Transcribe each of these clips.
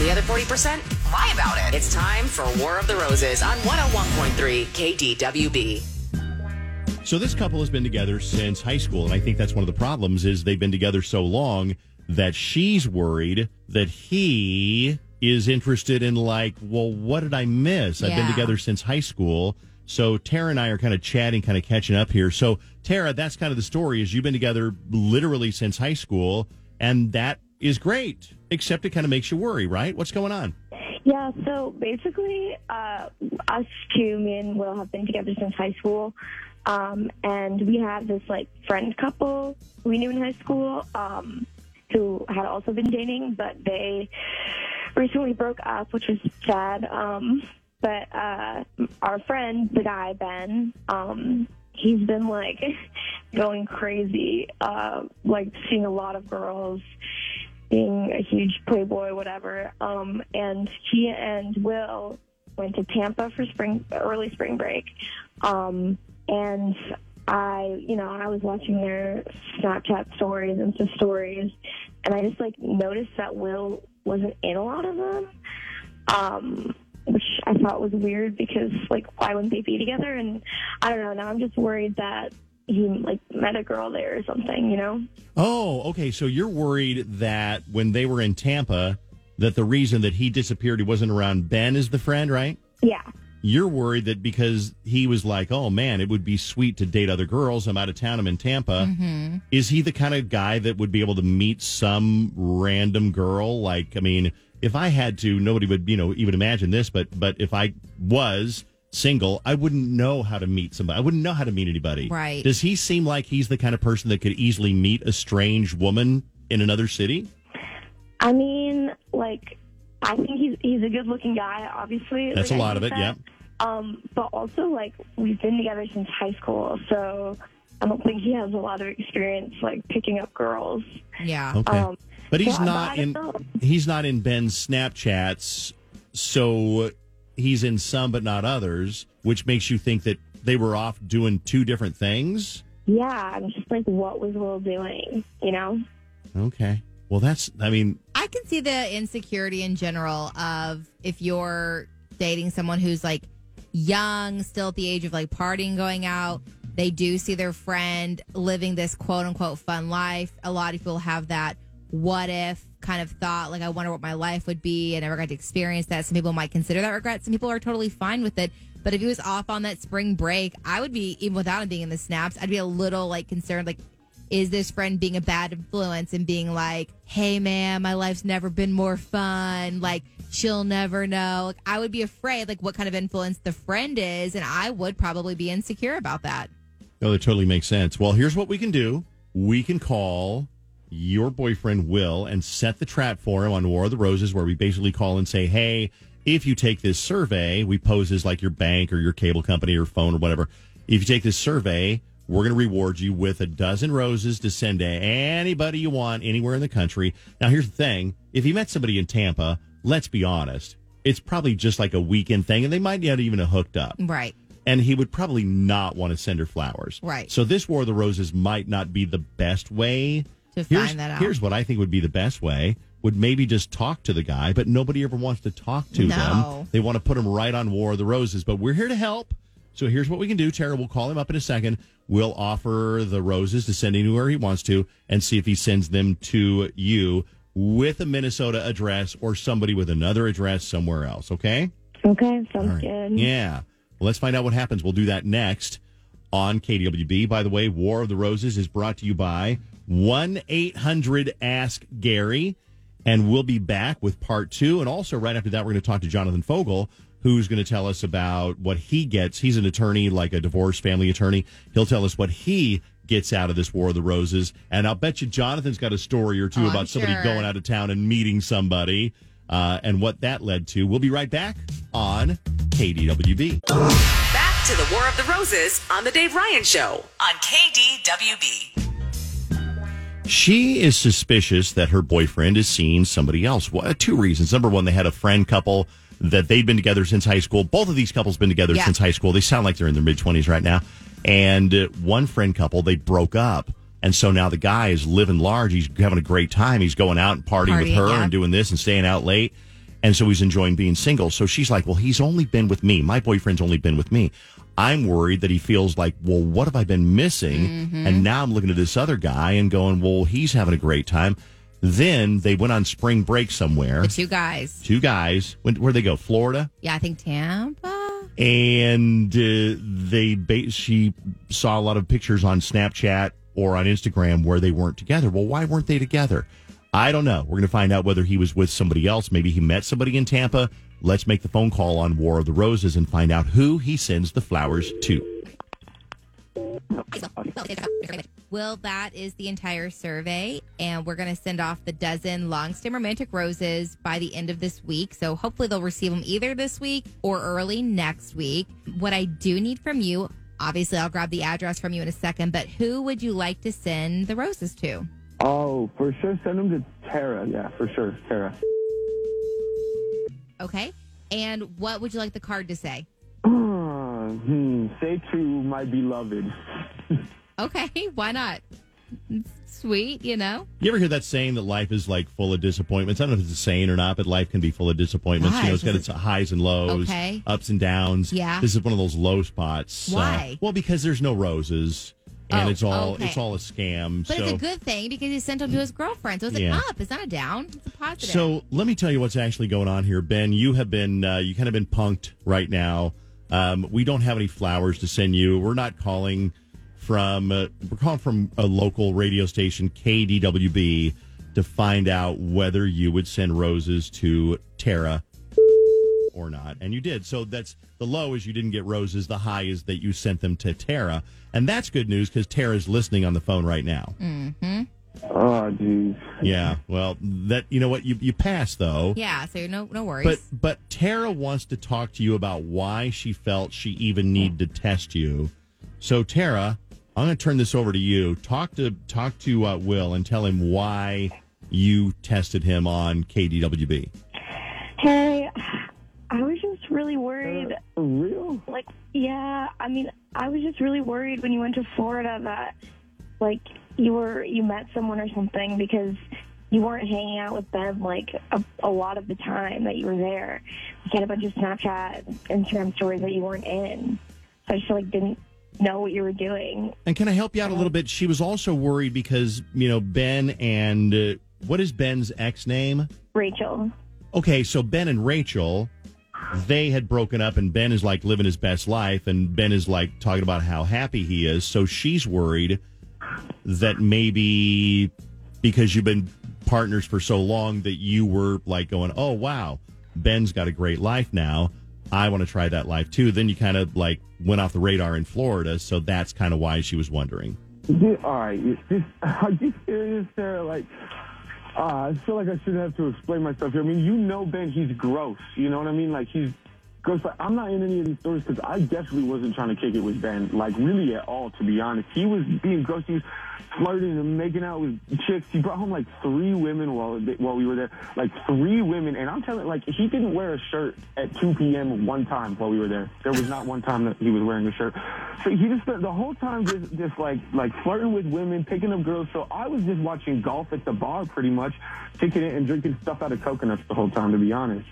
And the other 40%? Lie about it. It's time for War of the Roses on 101.3 KDWB. So this couple has been together since high school, and I think that's one of the problems is they've been together so long that she's worried that he is interested in like, well, what did I miss? I've been together since high school. So Tara and I are kind of chatting, kind of catching up here. So Tara, that's kind of the story is you've been together literally since high school, and that is great, except it kind of makes you worry, right? What's going on? Yeah, so basically, us two, me and Will, have been together since high school. And we had this, like, friend couple we knew in high school who had also been dating, but they recently broke up, which was sad. But our friend, the guy, Ben, he's been, like, going crazy, like, seeing a lot of girls, being a huge playboy, whatever. And he and Will went to Tampa for early spring break. And I was watching their Snapchat stories and Insta stories, and I just, like, noticed that Will wasn't in a lot of them, which I thought was weird because, like, why wouldn't they be together? And I don't know. Now I'm just worried that he, like, met a girl there or something, you know? Oh, okay. So you're worried that when they were in Tampa, that the reason that he disappeared, he wasn't around Ben is the friend, right? Yeah. You're worried that because he was like, oh, man, it would be sweet to date other girls. I'm out of town. I'm in Tampa. Mm-hmm. Is he the kind of guy that would be able to meet some random girl? Like, I mean, if I had to, nobody would, even imagine this. But if I was single, I wouldn't know how to meet somebody. I wouldn't know how to meet anybody. Right. Does he seem like he's the kind of person that could easily meet a strange woman in another city? I mean, like, I think he's a good-looking guy, obviously. That's like, a lot of it, yeah. But also, like, we've been together since high school, so I don't think he has a lot of experience, like, picking up girls. Yeah. Okay. But he's so not in Ben's Snapchats, so he's in some but not others, which makes you think that they were off doing two different things? Yeah, I'm just like, what was Will doing, Okay. Well, I can see the insecurity in general of if you're dating someone who's like young, still at the age of like partying, going out, they do see their friend living this quote unquote fun life. A lot of people have that what if kind of thought, like, I wonder what my life would be. I never got to experience that. Some people might consider that regret. Some people are totally fine with it. But if he was off on that spring break, I would be, even without him being in the snaps, I'd be a little like concerned, like, is this friend being a bad influence and being like, hey, man, my life's never been more fun. Like, she'll never know. Like, I would be afraid, like, what kind of influence the friend is. And I would probably be insecure about that. Oh, that totally makes sense. Well, here's what we can do. We can call your boyfriend, Will, and set the trap for him on War of the Roses, where we basically call and say, hey, if you take this survey, we pose as like your bank or your cable company or phone or whatever. If you take this survey, we're going to reward you with a dozen roses to send to anybody you want anywhere in the country. Now, here's the thing. If you met somebody in Tampa, let's be honest, it's probably just like a weekend thing, and they might not even have hooked up. Right. And he would probably not want to send her flowers. Right. So this War of the Roses might not be the best way to find that out. Here's what I think would be the best way. Would maybe just talk to the guy, but nobody ever wants to talk to them. They want to put him right on War of the Roses, but we're here to help. So here's what we can do. Tara, we'll call him up in a second. We'll offer the roses to send anywhere he wants to and see if he sends them to you with a Minnesota address or somebody with another address somewhere else, okay? Okay, sounds good. Yeah. Well, let's find out what happens. We'll do that next on KDWB. By the way, War of the Roses is brought to you by 1-800-ASK-GARY. And we'll be back with part 2. And also right after that, we're going to talk to Jonathan Fogel, who's going to tell us about what he gets. He's an attorney, like a divorce family attorney. He'll tell us what he gets out of this War of the Roses. And I'll bet you Jonathan's got a story or two about somebody going out of town and meeting somebody and what that led to. We'll be right back on KDWB. Back to the War of the Roses on the Dave Ryan Show on KDWB. She is suspicious that her boyfriend is seeing somebody else. Well, 2 reasons. Number one, they had a friend couple that they'd been together since high school. Both of these couples been together since high school. They sound like they're in their mid-20s right now. And one friend couple, they broke up. And so now the guy is living large. He's having a great time. He's going out and partying with her and doing this and staying out late. And so he's enjoying being single. So she's like, well, he's only been with me. My boyfriend's only been with me. I'm worried that he feels like, well, what have I been missing? And now I'm looking at this other guy and going, well, he's having a great time. Then they went on spring break somewhere. The two guys. Two guys. Where'd they go? Florida? Yeah, I think Tampa. And she saw a lot of pictures on Snapchat or on Instagram where they weren't together. Well, why weren't they together? I don't know. We're going to find out whether he was with somebody else. Maybe he met somebody in Tampa. Let's make the phone call on War of the Roses and find out who he sends the flowers to. Well, that is the entire survey, and we're going to send off the dozen long-stem romantic roses by the end of this week. So hopefully they'll receive them either this week or early next week. What I do need from you, obviously I'll grab the address from you in a second, but who would you like to send the roses to? Oh, for sure. Send them to Tara. Yeah, for sure. Tara. Okay. And what would you like the card to say? Say to my beloved. Okay. Why not? It's sweet, you know? You ever hear that saying that life is like full of disappointments? I don't know if it's a saying or not, but life can be full of disappointments. Why? You know, it's got its highs and lows, Okay. ups and downs. Yeah. This is one of those low spots. Why? Well, because there's no roses. And it's all okay. it's all a scam. But so, it's a good thing because he sent them to his girlfriend. So it's Yeah. an up. It's not a down. It's a positive. So let me tell you what's actually going on here, Ben. You have been you kind of been punked right now. We don't have any flowers to send you. We're not calling from we're calling from a local radio station, KDWB, to find out whether you would send roses to Tara or not. And you did. So that's the low is you didn't get roses. The high is that you sent them to Tara. And that's good news because Tara's listening on the phone right now. Mm-hmm. Oh, geez. Yeah. Well, that you know what you passed though. Yeah. So no worries. But Tara wants to talk to you about why she felt she even needed to test you. So Tara, I'm going to turn this over to you. Talk to Will and tell him why you tested him on KDWB. Hey, I was just really worried. For real? Like, yeah, I mean, I was just really worried when you went to Florida that, like, you met someone or something because you weren't hanging out with Ben, like, a lot of the time that you were there. You had a bunch of Snapchat, Instagram stories that you weren't in. So I just, like, didn't know what you were doing. And can I help you out a little bit? She was also worried because, you know, Ben and what is Ben's ex name? Rachel. Okay, so Ben and Rachel, they had broken up, and Ben is like living his best life, and Ben is like talking about how happy he is. So she's worried that maybe because you've been partners for so long that you were like going, oh, wow, Ben's got a great life now. I want to try that life too. Then you kind of like went off the radar in Florida. So that's kind of why she was wondering. All right. Are you serious, Sarah? Like, I feel like I shouldn't have to explain myself here. I mean, you know Ben, he's gross. You know what I mean? Like, he's gross. But I'm not in any of these stories because I definitely wasn't trying to kick it with Ben, like, really at all, to be honest. He was being gross. He was flirting and making out with chicks. He brought home, like, 3 women while we were there. Like, 3 women. And I'm telling you, like, he didn't wear a shirt at 2 p.m. one time while we were there. There was not one time that he was wearing a shirt. So he just spent the whole time just like flirting with women, picking up girls. So I was just watching golf at the bar pretty much, kicking it and drinking stuff out of coconuts the whole time, to be honest.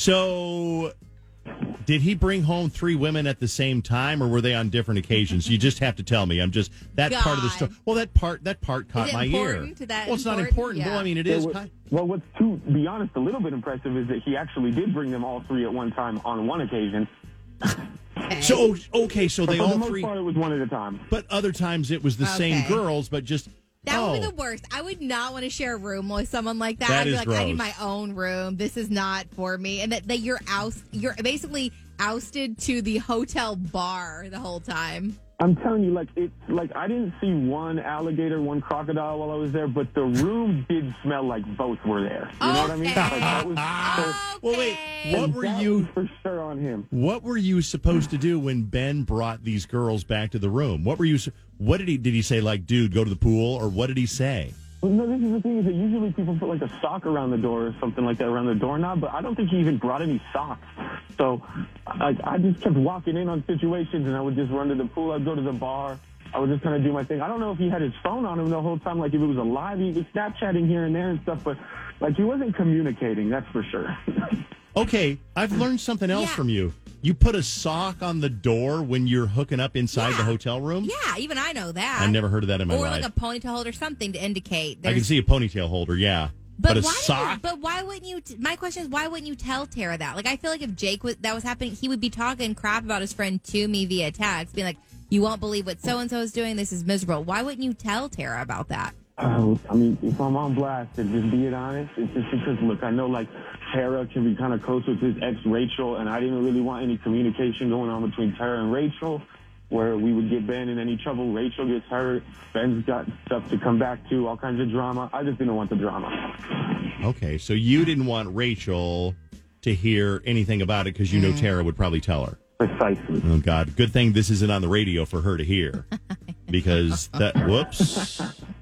So did he bring home 3 women at the same time, or were they on different occasions? You just have to tell me. I'm just that part of the story. Well, that part caught my ear. Well, it's not important. Yeah. Well, I mean, it is. Well, what's to be honest, a little bit impressive is that he actually did bring them all 3 at one time on one occasion. Okay. So okay, so they for all the most 3. part, it was one at a time. But other times it was the same Okay. girls, but just That would be the worst. I would not want to share a room with someone like that. That I'd be is like, I need gross. my own room. This is not for me. And that you're basically ousted to the hotel bar the whole time. I'm telling you, I didn't see one alligator, one crocodile while I was there, but the room did smell like both were there. You know what I mean? Okay. Like, that was Well, wait, what were that you was for sure on him? What were you supposed to do when Ben brought these girls back to the room? What did he say, like, dude, go to the pool, or what did he say? Well, no, this is the thing, is that usually people put like a sock around the door or something like that around the doorknob, but I don't think he even brought any socks. So I just kept walking in on situations, and I would just run to the pool. I'd go to the bar. I would just kind of do my thing. I don't know if he had his phone on him the whole time, like if it was alive. He was Snapchatting here and there and stuff, but like he wasn't communicating, that's for sure. Okay, I've learned something else Yeah. from you. You put a sock on the door when you're hooking up inside the hotel room? Yeah, even I know that. I never heard of that in my or life. like a ponytail holder, something to indicate. I can see a ponytail holder, yeah. But a sock? But why wouldn't you? My question is, why wouldn't you tell Tara that? Like, I feel like if Jake that was happening, he would be talking crap about his friend to me via text, being like, "You won't believe what so and so is doing. This is miserable." Why wouldn't you tell Tara about that? I mean, if I'm on blast, and just being honest, it's just because, look, I know, like, Tara can be kind of close with his ex, Rachel, and I didn't really want any communication going on between Tara and Rachel, where we would get Ben in any trouble. Rachel gets hurt. Ben's got stuff to come back to, all kinds of drama. I just didn't want the drama. Okay, so you didn't want Rachel to hear anything about it because you know Tara would probably tell her. Precisely. Oh, God. Good thing this isn't on the radio for her to hear. Because whoops.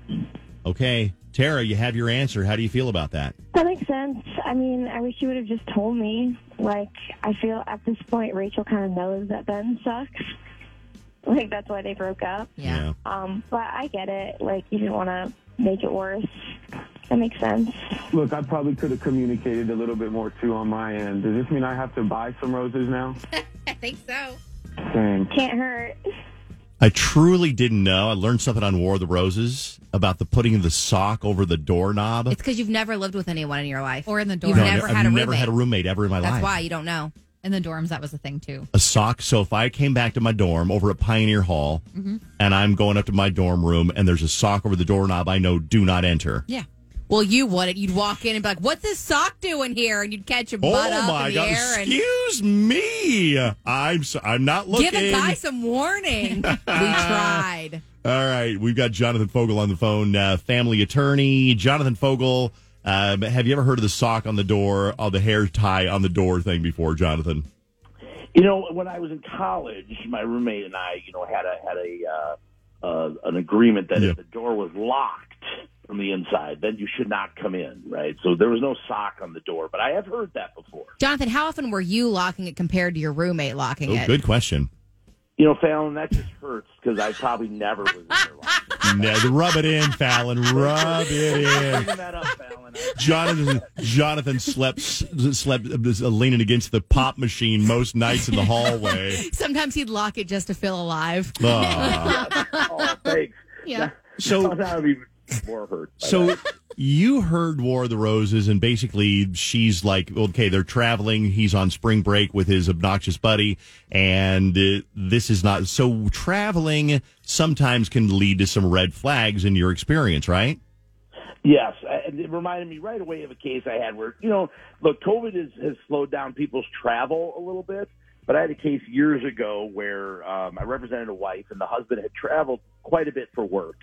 Okay, Tara, you have your answer. How do you feel about that? That makes sense. I mean, I wish you would have just told me. Like, I feel at this point Rachel kind of knows that Ben sucks. Like, that's why they broke up. Yeah. But I get it. Like, you didn't want to make it worse. That makes sense. Look, I probably could have communicated a little bit more, too, on my end. Does this mean I have to buy some roses now? I think so. Dang. Can't hurt. I truly didn't know. I learned something on War of the Roses about the putting the sock over the doorknob. It's because you've never lived with anyone in your life. Or in the You've dorm. never I've had a never roommate. had a roommate ever in my life. That's why you don't know. In the dorms, that was a thing, too. A sock. So if I came back to my dorm over at Pioneer Hall and I'm going up to my dorm room and there's a sock over the doorknob, I know do not enter. Yeah. Well, you wouldn't. You'd walk in and be like, "What's this sock doing here?" And you'd catch your butt Oh up my in the God! air and Excuse me. I'm not looking. give a guy some warning. We tried. All right, we've got Jonathan Fogel on the phone, family attorney. Jonathan Fogel, have you ever heard of the sock on the door, or the hair tie on the door thing before, Jonathan? You know, when I was in college, my roommate and I, had an agreement that if the door was locked from the inside, then you should not come in, right? So there was no sock on the door, but I have heard that before. Jonathan, how often were you locking it compared to your roommate locking Oh, it? good question. You know, Fallon, that just hurts because I probably never was in there locking. Rub it in, Fallon. Rub it in. Bring that up, Fallon. Jonathan slept leaning against the pop machine most nights in the hallway. Sometimes he'd lock it just to feel alive. Oh, thanks. Yeah. So that would be more hurt. So you heard War of the Roses, and basically she's like, okay, they're traveling. He's on spring break with his obnoxious buddy, and this is not. So traveling sometimes can lead to some red flags in your experience, right? Yes, and it reminded me right away of a case I had where, look, COVID has slowed down people's travel a little bit, but I had a case years ago where I represented a wife, and the husband had traveled quite a bit for work.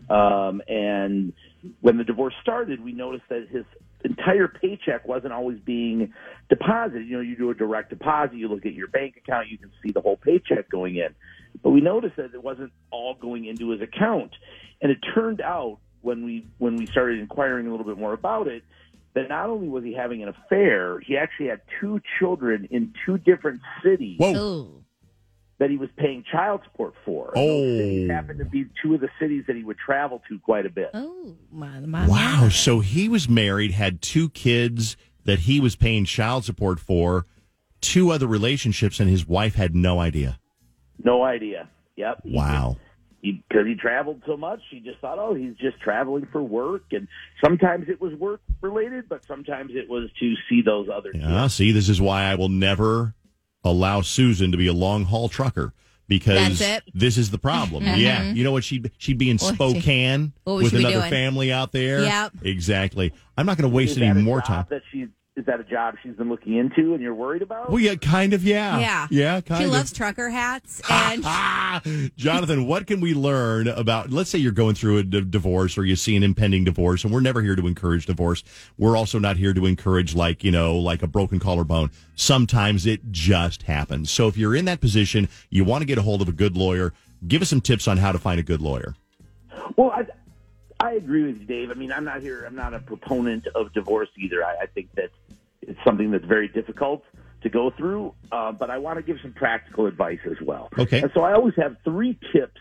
And when the divorce started, we noticed that his entire paycheck wasn't always being deposited. You do a direct deposit, you look at your bank account, you can see the whole paycheck going in. But we noticed that it wasn't all going into his account. And it turned out when we started inquiring a little bit more about it, that not only was he having an affair, he actually had 2 children in 2 different cities. Whoa. Ooh. That he was paying child support for. Oh. And those cities happened to be 2 of the cities that he would travel to quite a bit. Oh, my. Wow. So he was married, had 2 kids that he was paying child support for, 2 other relationships, and his wife had no idea. No idea. Yep. Wow. Because he traveled so much, he just thought, he's just traveling for work. And sometimes it was work related, but sometimes it was to see those other Yeah, kids. see, this is why I will never allow Susan to be a long-haul trucker, because That's it. this is the problem. Mhm. Yeah. You know what? She'd be in Spokane what would with she be another doing? family out there. Yep. Exactly. I'm not going to waste Is any that a more job time. Is that a job she's been looking into and you're worried about? Well, yeah, kind of, yeah. Yeah. Yeah, kind She of. loves trucker hats. And Jonathan, what can we learn about, let's say you're going through a divorce or you see an impending divorce, and we're never here to encourage divorce. We're also not here to encourage like a broken collarbone. Sometimes it just happens. So if you're in that position, you want to get a hold of a good lawyer, give us some tips on how to find a good lawyer. Well, I agree with you, Dave. I mean, I'm not a proponent of divorce either. I think that it's something that's very difficult to go through, but I want to give some practical advice as well. Okay. And so I always have 3 tips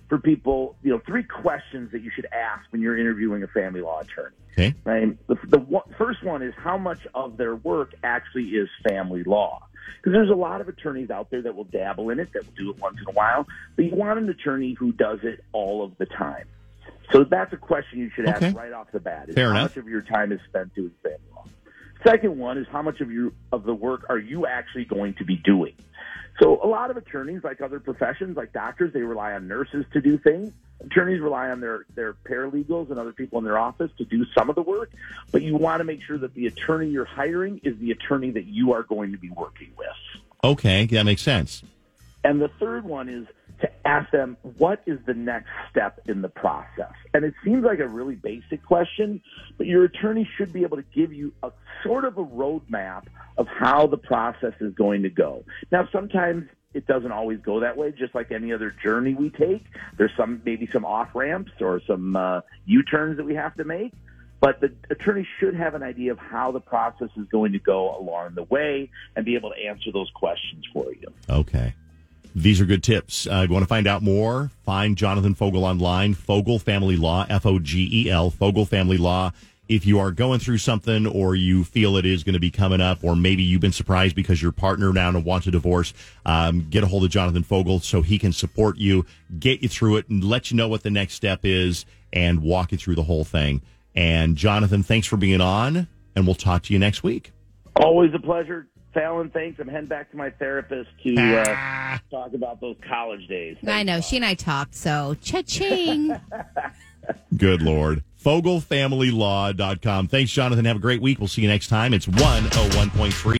for people, 3 questions that you should ask when you're interviewing a family law attorney. Okay. Right? First one is how much of their work actually is family law. Because there's a lot of attorneys out there that will dabble in it, that will do it once in a while, but you want an attorney who does it all of the time. So that's a question you should ask right off the bat. Is Fair how enough. much of your time is spent doing family law? Second one is how much of the work are you actually going to be doing? So a lot of attorneys, like other professions, like doctors, they rely on nurses to do things. Attorneys rely on their paralegals and other people in their office to do some of the work. But you want to make sure that the attorney you're hiring is the attorney that you are going to be working with. Okay, that makes sense. And the third one is to ask them, what is the next step in the process? And it seems like a really basic question, but your attorney should be able to give you a sort of a roadmap of how the process is going to go. Now, sometimes it doesn't always go that way, just like any other journey we take. There's maybe some off-ramps or some U-turns that we have to make. But the attorney should have an idea of how the process is going to go along the way and be able to answer those questions for you. Okay. These are good tips. If you want to find out more, find Jonathan Fogel online, Fogel Family Law, Fogel, Fogel Family Law. If you are going through something or you feel it is going to be coming up, or maybe you've been surprised because your partner now wants a divorce, get a hold of Jonathan Fogel so he can support you, get you through it, and let you know what the next step is and walk you through the whole thing. And Jonathan, thanks for being on, and we'll talk to you next week. Always a pleasure. Fallon, thanks. I'm heading back to my therapist to talk about those college days. I know. She and I talked, so cha-ching. Good Lord. FogelFamilyLaw.com. Thanks, Jonathan. Have a great week. We'll see you next time. It's 101.3.